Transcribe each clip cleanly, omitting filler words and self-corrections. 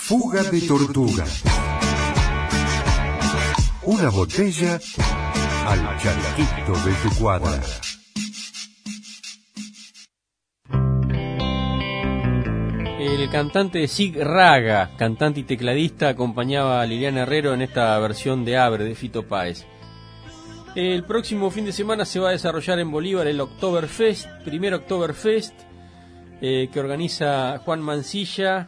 Fuga de tortuga. Una botella al charquito de tu cuadra. El cantante Sig Raga, cantante y tecladista, acompañaba a Liliana Herrero en esta versión de Abre de Fito Páez. El próximo fin de semana se va a desarrollar en Bolívar el Oktoberfest, primer Oktoberfest, que organiza Juan Mancilla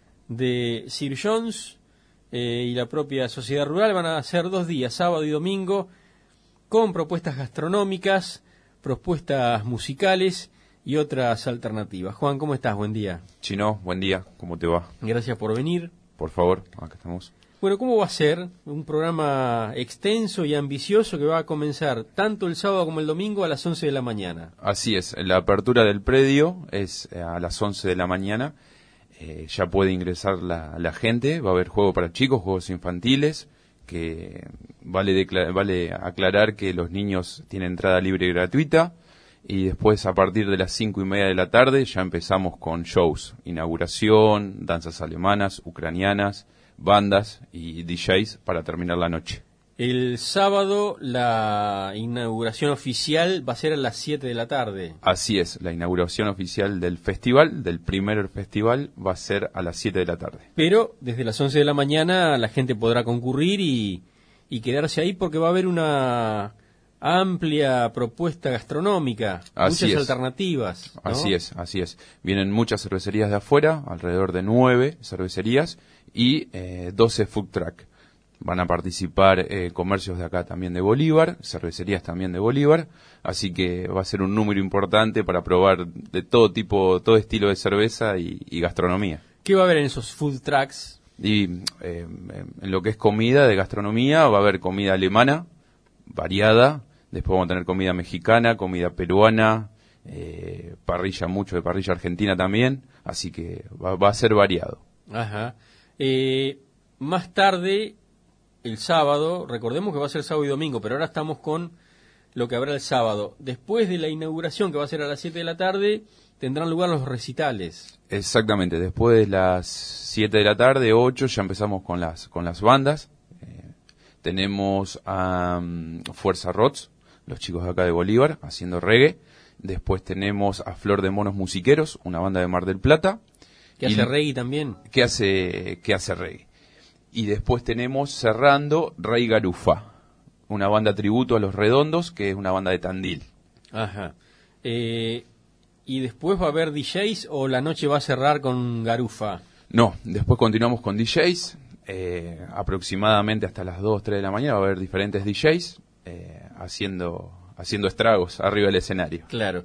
de Sir Jones y la propia Sociedad Rural. Van a ser 2 días, sábado y domingo, con propuestas gastronómicas, propuestas musicales y otras alternativas. Juan, ¿cómo estás? Buen día. Chino, buen día, ¿cómo te va? Gracias por venir. Por favor, acá estamos. Bueno, ¿cómo va a ser? Un programa extenso y ambicioso que va a comenzar tanto el sábado como el domingo a las 11 de la mañana. Así es, la apertura del predio es a las 11 de la mañana. Ya puede ingresar la gente, va a haber juego para chicos, juegos infantiles, que vale aclarar que los niños tienen entrada libre y gratuita. Y después, a partir de las 5:30 de la tarde, ya empezamos con shows, inauguración, danzas alemanas, ucranianas, bandas y DJs para terminar la noche. El sábado la inauguración oficial va a ser a las 7 de la tarde. Así es, la inauguración oficial del festival, del primer festival, va a ser a las 7 de la tarde. Pero desde las 11 de la mañana la gente podrá concurrir y quedarse ahí porque va a haber una amplia propuesta gastronómica, muchas alternativas, ¿no? Así es. Vienen muchas cervecerías de afuera, alrededor de 9 cervecerías y 12 food truck. Van a participar comercios de acá también de Bolívar, cervecerías también de Bolívar, así que va a ser un número importante para probar de todo tipo, todo estilo de cerveza y gastronomía. ¿Qué va a haber en esos food trucks? Y en lo que es comida de gastronomía va a haber comida alemana, variada, después vamos a tener comida mexicana, comida peruana, parrilla, mucho de parrilla argentina también, así que va a ser variado. Ajá. Más tarde, el sábado, recordemos que va a ser sábado y domingo, pero ahora estamos con lo que habrá el sábado. Después de la inauguración, que va a ser a las 7 de la tarde, tendrán lugar los recitales. Exactamente, después de las 7 de la tarde, 8, ya empezamos con las bandas. Tenemos a Fuerza Rots, los chicos de acá de Bolívar, haciendo reggae. Después tenemos a Flor de Monos Musiqueros, una banda de Mar del Plata. ¿Que hace reggae también? Que hace reggae. Y después tenemos, cerrando, Rey Garufa, una banda tributo a Los Redondos, que es una banda de Tandil. Ajá. ¿Y después va a haber DJs o la noche va a cerrar con Garufa? No, después continuamos con DJs. Aproximadamente hasta las 2, 3 de la mañana va a haber diferentes DJs haciendo estragos arriba del escenario. Claro.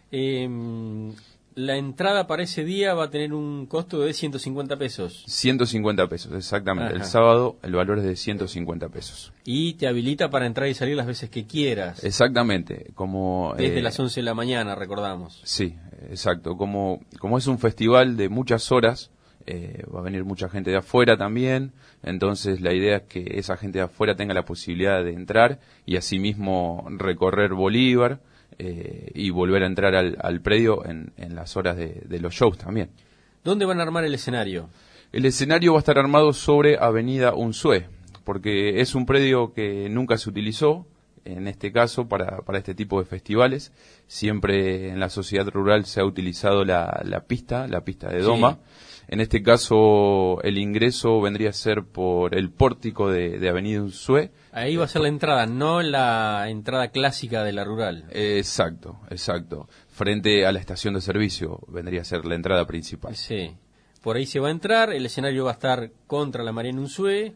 La entrada para ese día va a tener un costo de 150 pesos. 150 pesos, exactamente. Ajá. El sábado el valor es de 150 pesos. Y te habilita para entrar y salir las veces que quieras. Exactamente. Desde las 11 de la mañana, recordamos. Sí, exacto. Como es un festival de muchas horas, va a venir mucha gente de afuera también, entonces la idea es que esa gente de afuera tenga la posibilidad de entrar y asimismo recorrer Bolívar y volver a entrar al predio en las horas de los shows también. ¿Dónde van a armar el escenario? El escenario va a estar armado sobre Avenida Unzué, porque es un predio que nunca se utilizó, en este caso, para este tipo de festivales. Siempre en la sociedad rural se ha utilizado la pista de doma. Sí. En este caso, el ingreso vendría a ser por el pórtico de Avenida Unzué. Ahí va a ser la entrada, no la entrada clásica de la rural. Exacto. Frente a la estación de servicio vendría a ser la entrada principal. Sí. Por ahí se va a entrar, el escenario va a estar contra la Mariana Unzué.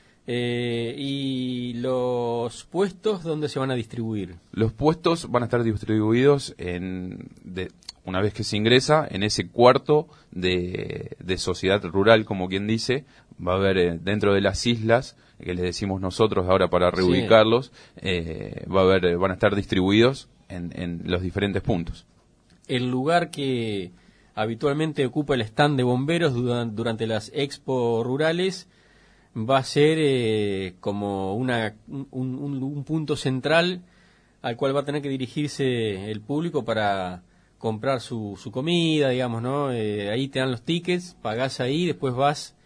¿Y los puestos dónde se van a distribuir? Los puestos van a estar distribuidos una vez que se ingresa, en ese cuarto de sociedad rural, como quien dice. Va a haber dentro de las islas, que les decimos nosotros ahora para reubicarlos, van a estar distribuidos en los diferentes puntos. El lugar que habitualmente ocupa el stand de bomberos durante las expo rurales va a ser como un punto central al cual va a tener que dirigirse el público para comprar su comida, digamos, ¿no? Ahí te dan los tickets, pagás ahí, después vas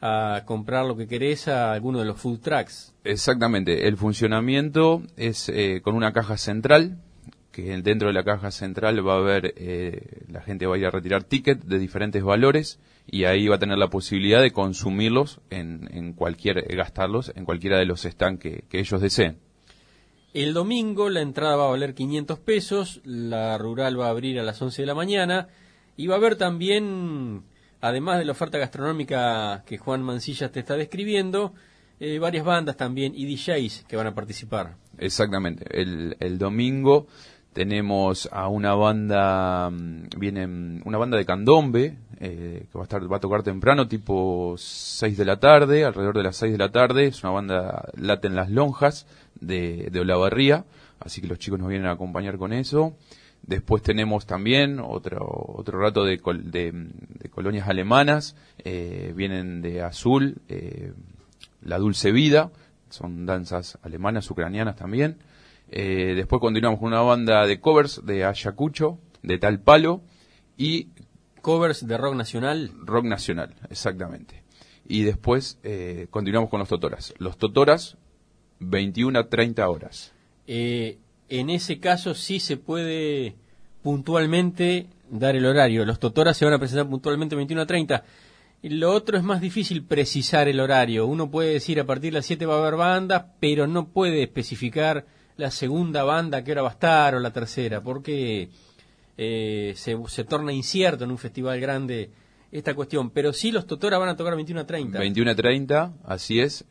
a comprar lo que querés a alguno de los food trucks. Exactamente, el funcionamiento es con una caja central, que dentro de la caja central va a haber, la gente va a ir a retirar tickets de diferentes valores y ahí va a tener la posibilidad de consumirlos gastarlos en cualquiera de los stands que ellos deseen. El domingo la entrada va a valer 500 pesos, la rural va a abrir a las 11 de la mañana y va a haber también, además de la oferta gastronómica que Juan Mancilla te está describiendo, varias bandas también y DJs que van a participar. Exactamente, el domingo tenemos a una banda, viene una banda de candombe, que va a tocar temprano, tipo 6 de la tarde, alrededor de las 6 de la tarde, es una banda Late en las Lonjas de Olavarría, así que los chicos nos vienen a acompañar con eso. Después tenemos también otro rato de colonias alemanas, vienen de Azul, La Dulce Vida, son danzas alemanas, ucranianas también. Después continuamos con una banda de covers de Ayacucho, de Tal Palo, y covers de rock nacional. Rock nacional, exactamente. Y después continuamos con los Totoras. Los Totoras, 21 a 30 horas. En ese caso sí se puede puntualmente dar el horario. Los Totoras se van a presentar puntualmente 21 a 30. Lo otro es más difícil precisar el horario. Uno puede decir a partir de las 7 va a haber banda, pero no puede especificar la segunda banda a qué hora va a estar o la tercera, porque se torna incierto en un festival grande esta cuestión. Pero sí, los Totoras van a tocar 21 a 30. 21 a 30, así es.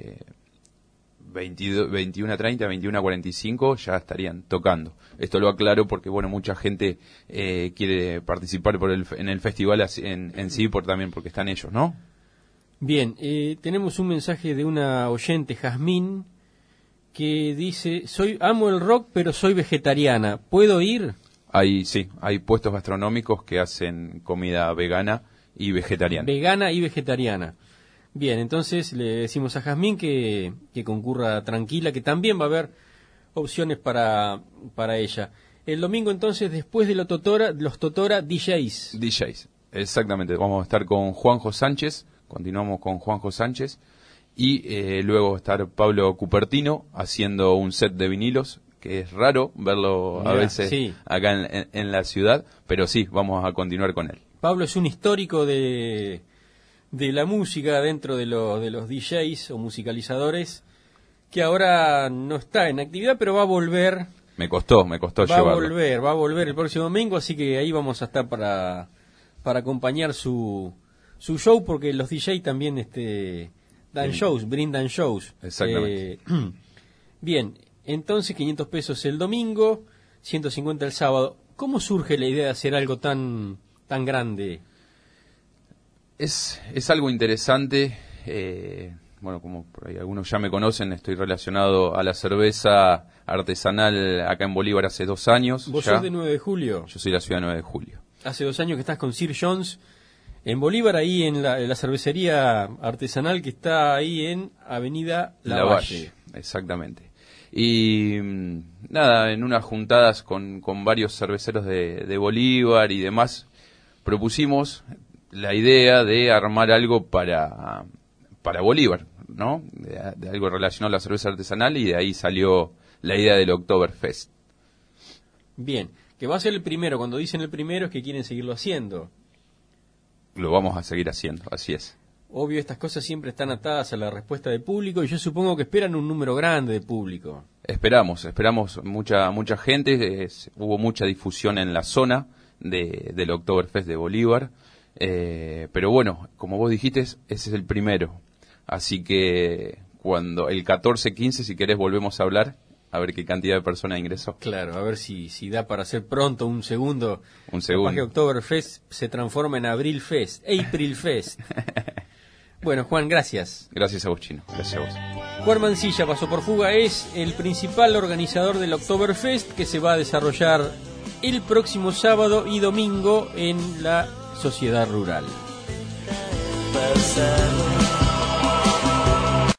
21 a 30, 21 a 45 ya estarían tocando. Esto lo aclaro porque, bueno, mucha gente quiere participar en el festival en sí, también porque están ellos, ¿no? Bien, tenemos un mensaje de una oyente, Jazmín, que dice: amo el rock, pero soy vegetariana. ¿Puedo ir? Sí, hay puestos gastronómicos que hacen comida vegana y vegetariana. Vegana y vegetariana. Bien, entonces le decimos a Jazmín que concurra tranquila, que también va a haber opciones para ella. El domingo entonces, después de los Totora, DJs. DJs, exactamente. Vamos a estar con Juanjo Sánchez, continuamos con Juanjo Sánchez, y luego va a estar Pablo Cupertino haciendo un set de vinilos, que es raro verlo a veces sí, acá en la ciudad, pero sí, vamos a continuar con él. Pablo es un histórico de la música dentro de los DJs o musicalizadores, que ahora no está en actividad, pero va a volver. Me costó llevarlo. Va a volver el próximo domingo, así que ahí vamos a estar para acompañar su show, porque los DJs también dan shows, brindan shows. Exactamente. Bien, entonces 500 pesos el domingo, 150 el sábado. ¿Cómo surge la idea de hacer algo tan grande? Es algo interesante. Bueno, como por ahí algunos ya me conocen, estoy relacionado a la cerveza artesanal acá en Bolívar hace 2 años. ¿Vos sos de 9 de julio? Yo soy de la ciudad de 9 de julio. Hace 2 años que estás con Sir Jones en Bolívar, ahí en la cervecería artesanal que está ahí en Avenida Lavalle. Exactamente. Y nada, en unas juntadas con varios cerveceros de Bolívar y demás, propusimos la idea de armar algo para Bolívar, ¿no? De algo relacionado a la cerveza artesanal, y de ahí salió la idea del Oktoberfest. Bien, que va a ser el primero. Cuando dicen el primero es que quieren seguirlo haciendo. Lo vamos a seguir haciendo, así es. Obvio, estas cosas siempre están atadas a la respuesta del público, y yo supongo que esperan un número grande de público. Esperamos mucha gente. Hubo mucha difusión en la zona del Oktoberfest de Bolívar, pero bueno, como vos dijiste, ese es el primero. Así que cuando el 14-15, si querés, volvemos a hablar, a ver qué cantidad de personas ingresó. Claro, a ver si da para hacer pronto un segundo. Capaz que Oktoberfest se transforma en April Fest. Bueno, Juan, gracias. Gracias a vos, Chino. Gracias a vos. Juan Mancilla pasó por Fuga, es el principal organizador del Oktoberfest, que se va a desarrollar el próximo sábado y domingo en la Sociedad Rural.